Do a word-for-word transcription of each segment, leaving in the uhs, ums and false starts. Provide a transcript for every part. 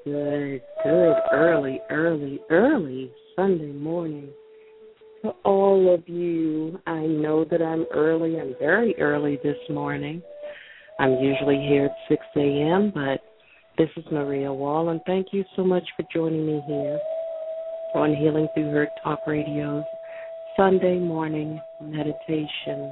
Good, good, early, early, early Sunday morning. To all of you, I know that I'm early. I'm very early this morning. I'm usually here at six a.m., but this is Maria Wall, and thank you so much for joining me here on Healing Through Her Talk Radio's Sunday morning meditation.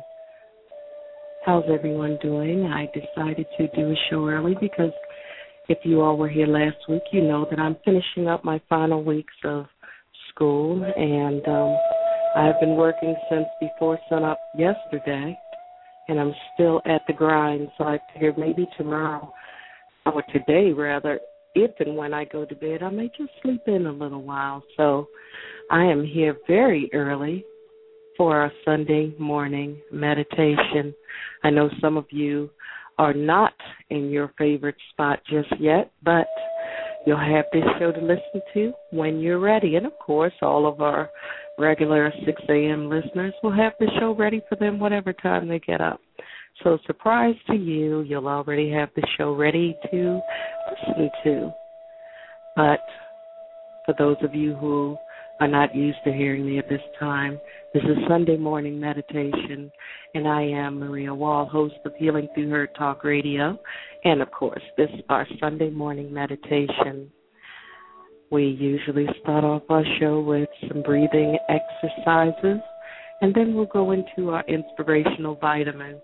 How's everyone doing? I decided to do a show early because if you all were here last week, you know that I'm finishing up my final weeks of school, and um, I've been working since before sunup yesterday, and I'm still at the grind, so I figured maybe tomorrow, or today rather, if and when I go to bed, I may just sleep in a little while. So I am here very early for our Sunday morning meditation. I know some of you are not in your favorite spot just yet, but you'll have this show to listen to when you're ready. And, of course, all of our regular six a.m. listeners will have the show ready for them whatever time they get up. So, surprise to you, you'll already have the show ready to listen to. But for those of you who are not used to hearing me at this time, this is Sunday morning meditation, and I am Maria Wall, host of Healing Through Her Talk Radio, and, of course, this is our Sunday morning meditation. We usually start off our show with some breathing exercises, and then we'll go into our inspirational vitamin.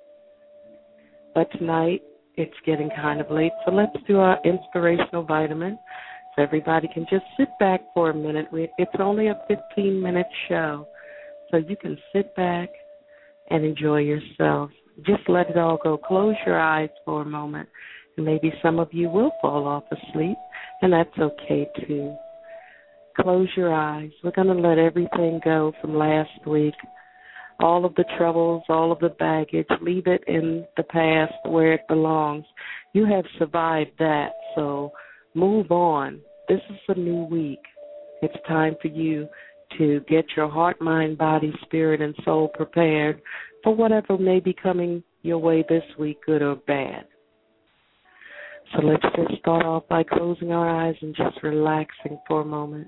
But tonight, it's getting kind of late, so let's do our inspirational vitamin so everybody can just sit back for a minute. It's only a fifteen-minute show, so you can sit back and enjoy yourself. Just let it all go. Close your eyes for a moment, and maybe some of you will fall off asleep, and that's okay too. Close your eyes. We're going to let everything go from last week. All of the troubles, all of the baggage, leave it in the past where it belongs. You have survived that, so move on. This is a new week. It's time for you to get your heart, mind, body, spirit, and soul prepared for whatever may be coming your way this week, good or bad. So let's just start off by closing our eyes and just relaxing for a moment.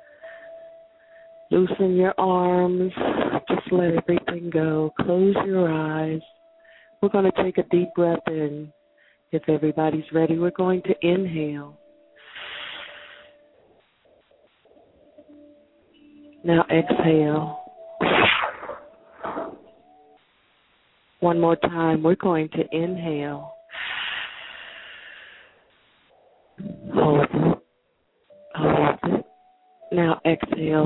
Loosen your arms. Just let everything go. Close your eyes. We're going to take a deep breath in. If everybody's ready, we're going to inhale. Now exhale. One more time. We're going to inhale. Hold it. Hold it. Now exhale.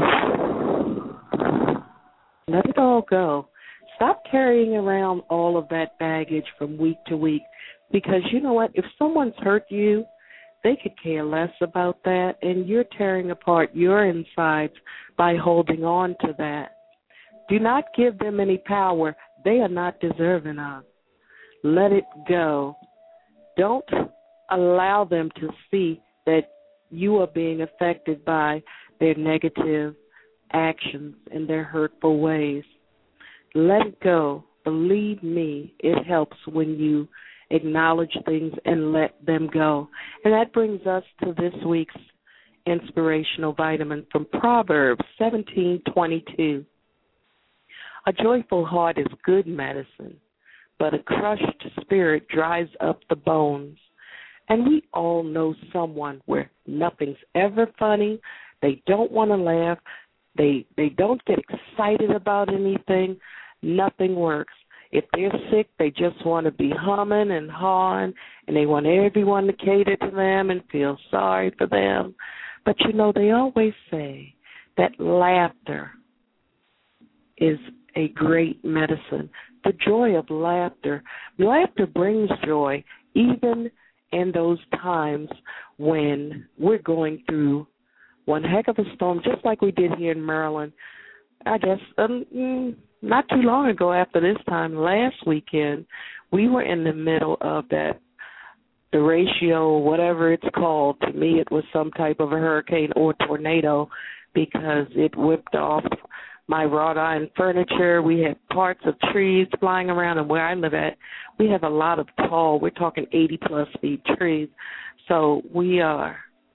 Let it all go. Stop carrying around all of that baggage from week to week, because you know what? If someone's hurt you, they could care less about that, and you're tearing apart your insides by holding on to that. Do not give them any power they are not deserving of. Let it go. Don't allow them to see that you are being affected by their negative actions and their hurtful ways. Let it go. Believe me, it helps when you acknowledge things and let them go. And that brings us to this week's inspirational vitamin from Proverbs seventeen twenty-two. A joyful heart is good medicine, but a crushed spirit dries up the bones. And we all know someone where nothing's ever funny, they don't want to laugh, they they don't get excited about anything, nothing works. If they're sick, they just want to be humming and hawing, and they want everyone to cater to them and feel sorry for them. But, you know, they always say that laughter is a great medicine. The joy of laughter. Laughter brings joy even in those times when we're going through one heck of a storm, just like we did here in Maryland. I guess um, mm, not too long ago after this time, last weekend, we were in the middle of that derecho, whatever it's called. To me, it was some type of a hurricane or tornado because it whipped off my wrought iron furniture. We had parts of trees flying around, and where I live at, we have a lot of tall, we're talking eighty-plus feet trees. So we are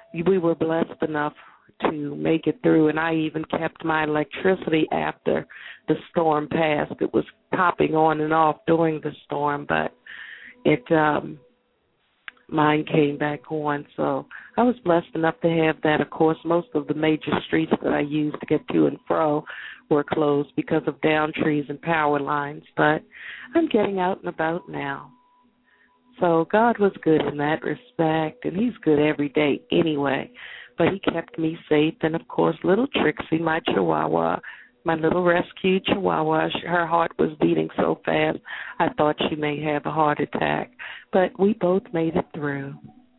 we were blessed enough to make it through, and I even kept my electricity after the storm passed. It was popping on and off during the storm, but it um, mine came back on. So I was blessed enough to have that. Of course, most of the major streets that I used to get to and fro were closed because of down trees and power lines, but I'm getting out and about now. So God was good in that respect, and he's good every day anyway. But he kept me safe. And, of course, little Trixie, my chihuahua, my little rescue chihuahua, her heart was beating so fast I thought she may have a heart attack. But we both made it through.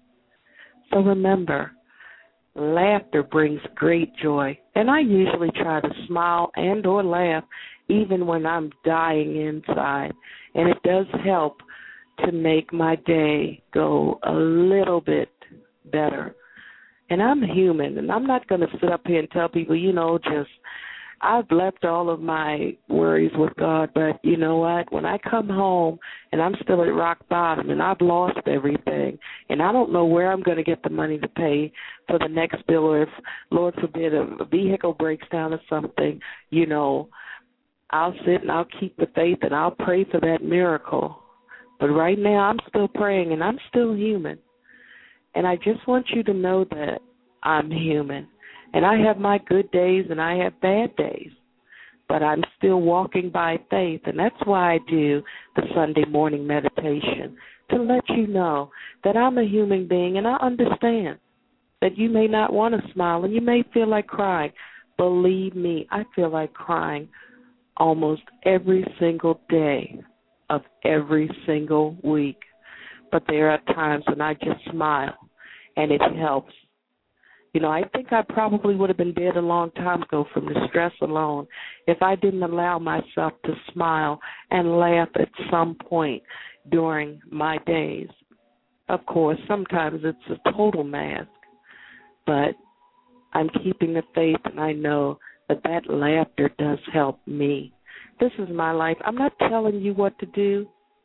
So remember, laughter brings great joy. And I usually try to smile and or laugh even when I'm dying inside. And it does help to make my day go a little bit better. And I'm human, and I'm not going to sit up here and tell people, you know, just I've left all of my worries with God, but you know what? When I come home and I'm still at rock bottom and I've lost everything and I don't know where I'm going to get the money to pay for the next bill, or if, Lord forbid, a vehicle breaks down or something, you know, I'll sit and I'll keep the faith and I'll pray for that miracle. But right now I'm still praying and I'm still human. And I just want you to know that I'm human. And I have my good days and I have bad days. But I'm still walking by faith. And that's why I do the Sunday morning meditation, to let you know that I'm a human being and I understand that you may not want to smile and you may feel like crying. Believe me, I feel like crying almost every single day of every single week. But there are times when I just smile, and it helps. You know, I think I probably would have been dead a long time ago from the stress alone if I didn't allow myself to smile and laugh at some point during my days. Of course, sometimes it's a total mask, but I'm keeping the faith, and I know that that laughter does help me. This is my life. I'm not telling you what to do.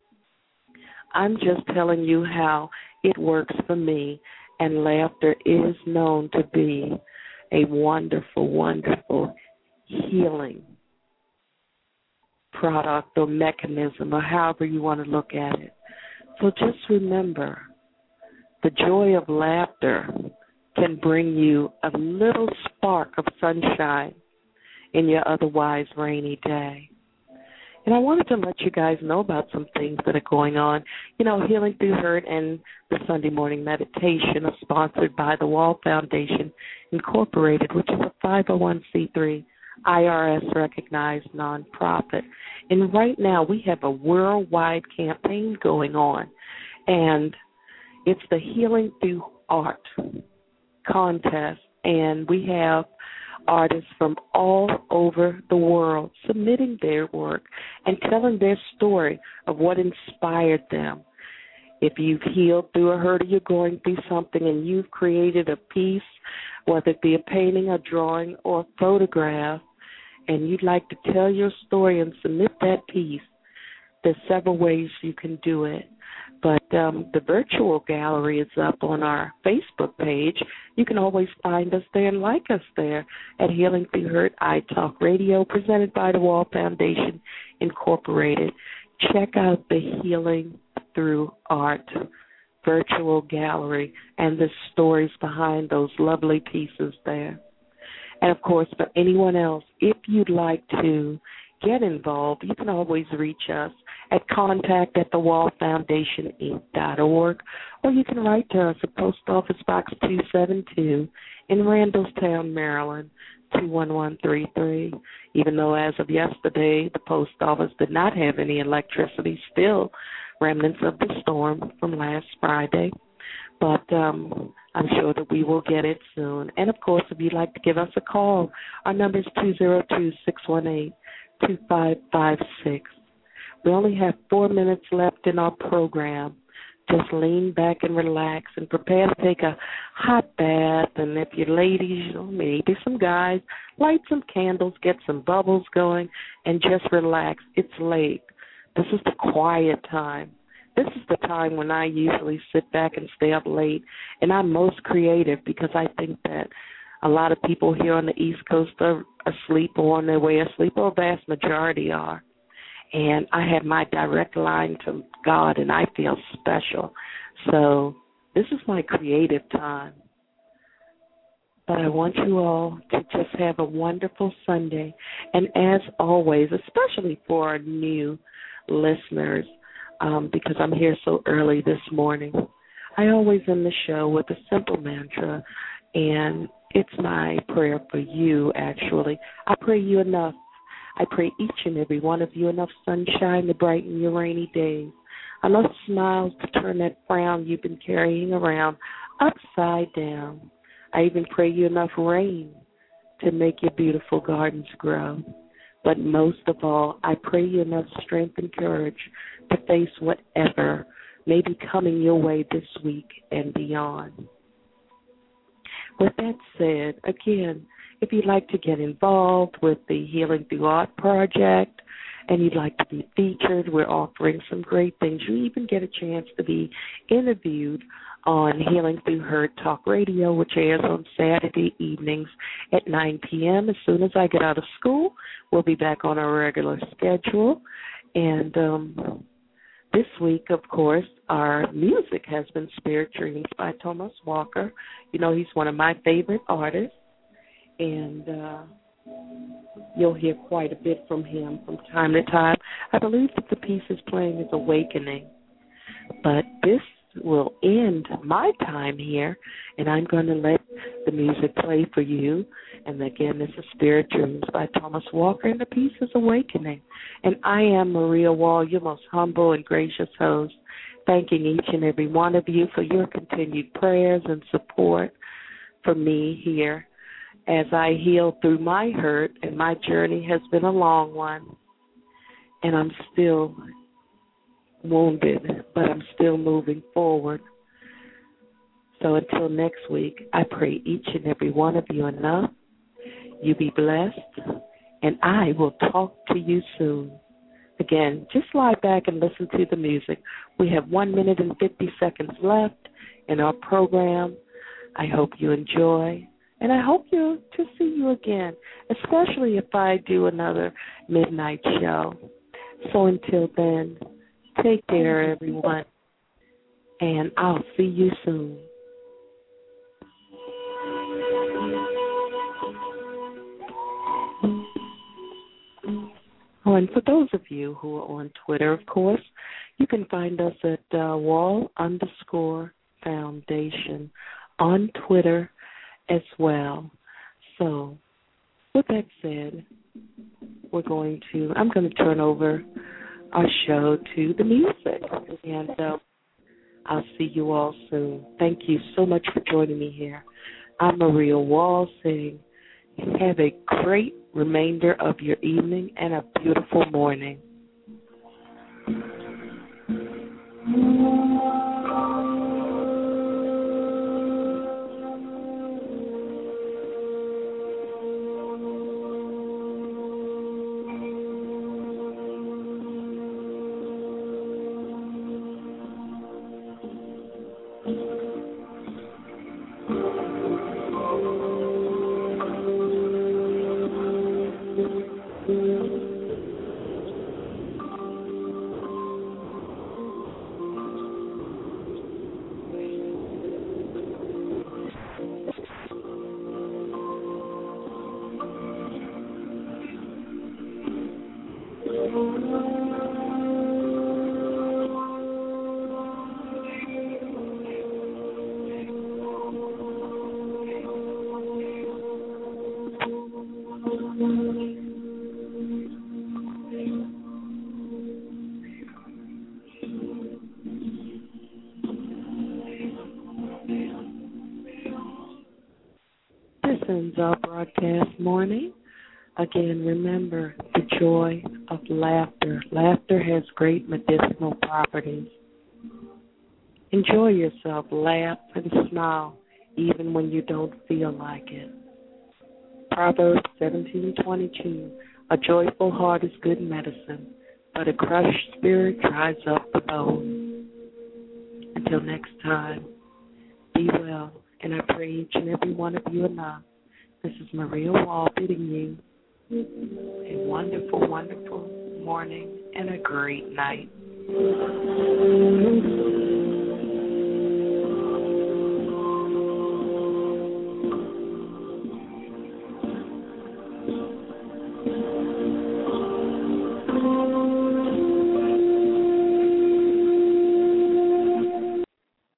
I'm just telling you how it works for me, and laughter is known to be a wonderful, wonderful healing product or mechanism, or however you want to look at it. So just remember, the joy of laughter can bring you a little spark of sunshine in your otherwise rainy day. And I wanted to let you guys know about some things that are going on. You know, Healing Through Hurt and the Sunday Morning Meditation are sponsored by the Wall Foundation, Incorporated, which is a five oh one c three I R S-recognized nonprofit. And right now we have a worldwide campaign going on, and it's the Healing Through Art contest, and we have artists from all over the world submitting their work and telling their story of what inspired them. If you've healed through a hurt or you're going through something and you've created a piece, whether it be a painting, a drawing, or a photograph, and you'd like to tell your story and submit that piece, there's several ways you can do it. But um, the virtual gallery is up on our Facebook page. You can always find us there and like us there at Healing Through Hurt iTalk Radio, presented by the Wall Foundation, Incorporated. Check out the Healing Through Art virtual gallery and the stories behind those lovely pieces there. And, of course, for anyone else, if you'd like to get involved, you can always reach us at contact at the wall foundation inc dot org, or you can write to us at Post Office Box two seventy-two in Randallstown, Maryland, two one one three three. Even though as of yesterday the post office did not have any electricity, still remnants of the storm from last Friday. But um, I'm sure that we will get it soon. And, of course, if you'd like to give us a call, our number is two zero two, six one eight, two five five six. We only have four minutes left in our program. Just lean back and relax and prepare to take a hot bath. And if you're ladies, maybe some guys, light some candles, get some bubbles going, and just relax. It's late. This is the quiet time. this is the time when I usually sit back and stay up late, and I'm most creative because I think that a lot of people here on the East Coast are asleep or on their way asleep, or a vast majority are. And I have my direct line to God, and I feel special. So this is my creative time. But I want you all to just have a wonderful Sunday. And as always, especially for our new listeners, um, because I'm here so early this morning, I always end the show with a simple mantra, and it's my prayer for you, actually. I pray you enough. I pray each and every one of you enough sunshine to brighten your rainy days, enough smiles to turn that frown you've been carrying around upside down. I even pray you enough rain to make your beautiful gardens grow. But most of all, I pray you enough strength and courage to face whatever may be coming your way this week and beyond. With that said, again, if you'd like to get involved with the Healing Through Art project and you'd like to be featured, we're offering some great things. You even get a chance to be interviewed on Healing Through Hurt Talk Radio, which airs on Saturday evenings at nine p.m. As soon as I get out of school, we'll be back on our regular schedule. And um, this week, of course, our music has been Spirit Dreams by Thomas Walker. You know, he's one of my favorite artists, and uh, you'll hear quite a bit from him from time to time. I believe that the piece is playing is Awakening. But this will end my time here, and I'm going to let the music play for you. And again, this is Spirit Dreams by Thomas Walker, and the piece is Awakening. And I am Maria Wall, your most humble and gracious host, thanking each and every one of you for your continued prayers and support for me here as I heal through my hurt, and my journey has been a long one, and I'm still wounded, but I'm still moving forward. So until next week, I pray each and every one of you enough. You be blessed, and I will talk to you soon. Again, just lie back and listen to the music. We have one minute and fifty seconds left in our program. I hope you enjoy, and I hope you to see you again, especially if I do another midnight show. So until then, take care, everyone, and I'll see you soon. Oh, and for those of you who are on Twitter, of course, you can find us at uh, Wall underscore Foundation on Twitter as well. So, with that said, we're going to, I'm going to turn over our show to the music, and uh, I'll see you all soon. Thank you so much for joining me here. I'm Maria Wall saying have a great remainder of your evening and a beautiful morning. This ends our broadcast morning. Again, remember the joy of laughter. Laughter has great medicinal properties. Enjoy yourself. Laugh and smile even when you don't feel like it. Proverbs seventeen twenty-two, a joyful heart is good medicine, but a crushed spirit dries up the bone. Until next time, be well, and I pray each and every one of you enough. This is Maria Wall bidding you a wonderful, wonderful morning and a great night.